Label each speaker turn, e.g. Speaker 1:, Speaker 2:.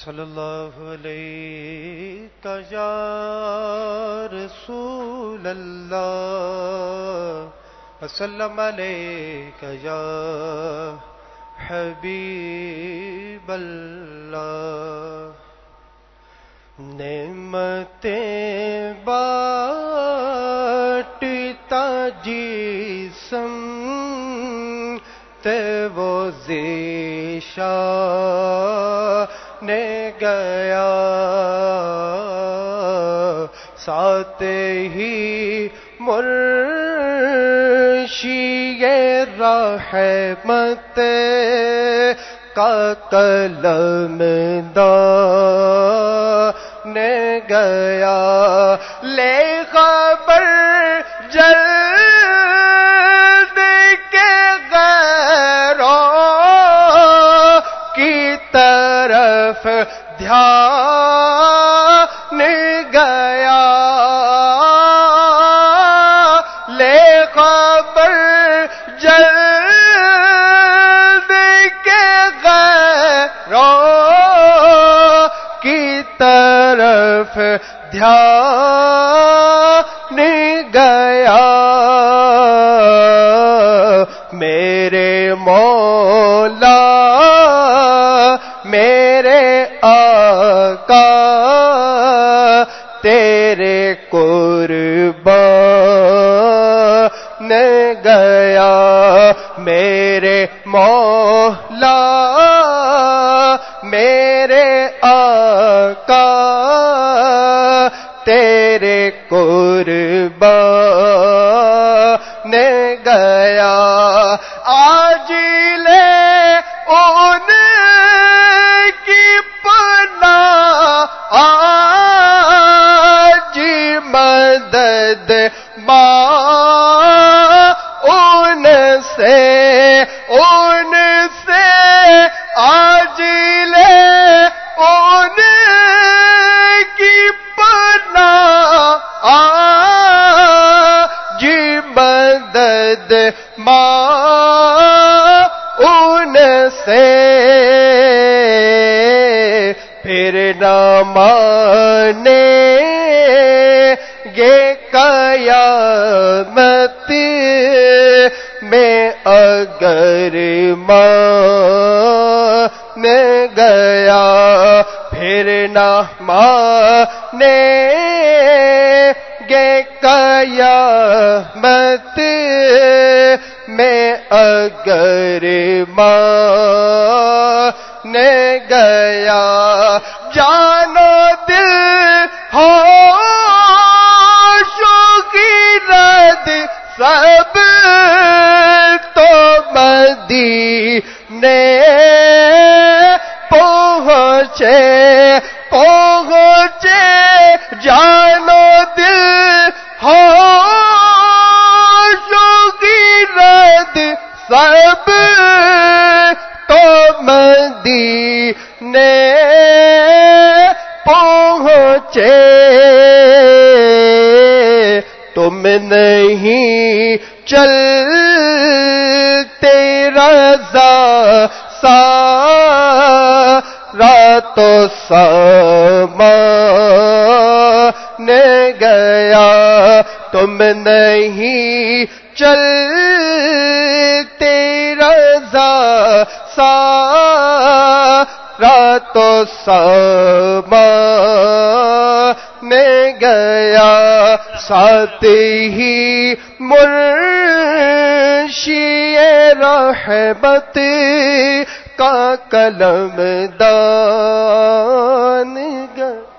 Speaker 1: صلی اللہ علیہ یا رسول اللہ وسلم علیک یا حبیب اللہ نعمتیں بانٹتا جسم تے وہ ذیشان گیا ساتھ ہی مرشی رحمت کا قلم دان گیا لے خبر جلد کے غیروں کی طرف دھیان گیا لے خبر جلد کے غیروں کی طرف دھیان گیا میرے مولا میرے آقا تیرے قربان گیا میرے مولا میرے آقا تیرے قربان گیا آج لے ان کی پناہ آج مدد ان سے آج لے ان کی پناہ آج مدد ان سے پھر نہ مانے گے قیامت میں اگر مان گیا پھر نہ مانے گے قیامت میں اگر مان گیا جانو دل ہوش کی رد سب تو مدینے پہنچے جانو دل ہوش کی رد سب تو مدینے پہنچے تم نہیں چلتے رضا سارا تو سامان گیا تم نہیں چلتے رضا سارا تو سامان گیا ساتھ ہی مرشی رحمت کا قلم دان گیا